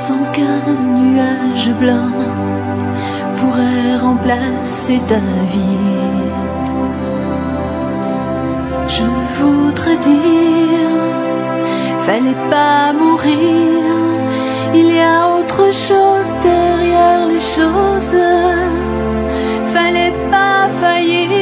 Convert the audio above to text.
sans qu'un nuage blanc pourrait remplacer ta vie. Je voudrais dire, fallait pas mourir, il y a autre chose derrière les choses, fallait pas faillir.